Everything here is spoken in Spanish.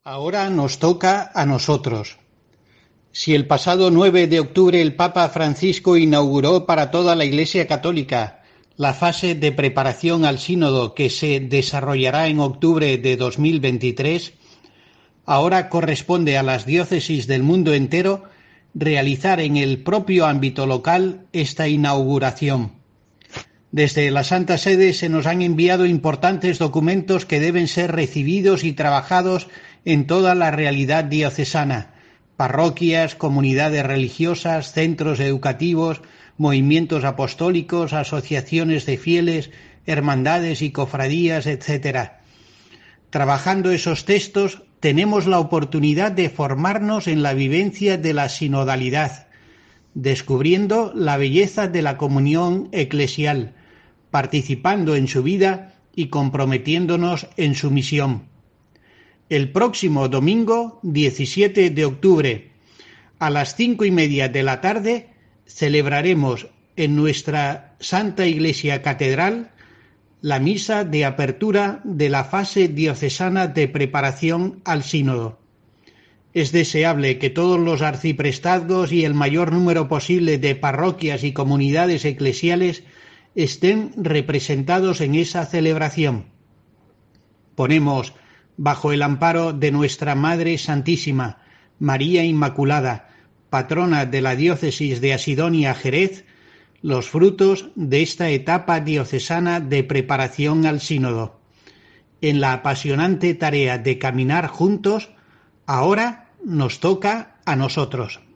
Ahora nos toca a nosotros. Si el pasado 9 de octubre el Papa Francisco inauguró para toda la Iglesia Católica la fase de preparación al Sínodo que se desarrollará en octubre de 2023, ahora corresponde a las diócesis del mundo entero realizar en el propio ámbito local esta inauguración. Desde la Santa Sede se nos han enviado importantes documentos que deben ser recibidos y trabajados en toda la realidad diocesana: parroquias, comunidades religiosas, centros educativos, movimientos apostólicos, asociaciones de fieles, hermandades y cofradías, etc. Trabajando esos textos, tenemos la oportunidad de formarnos en la vivencia de la sinodalidad, descubriendo la belleza de la comunión eclesial, participando en su vida y comprometiéndonos en su misión. El próximo domingo, 17 de octubre, a las 5:30 de la tarde, celebraremos en nuestra Santa Iglesia Catedral la misa de apertura de la fase diocesana de preparación al Sínodo. Es deseable que todos los arciprestazgos y el mayor número posible de parroquias y comunidades eclesiales estén representados en esa celebración. Ponemos bajo el amparo de nuestra Madre Santísima, María Inmaculada, patrona de la diócesis de Asidonia-Jerez, los frutos de esta etapa diocesana de preparación al Sínodo. En la apasionante tarea de caminar juntos, ahora nos toca a nosotros.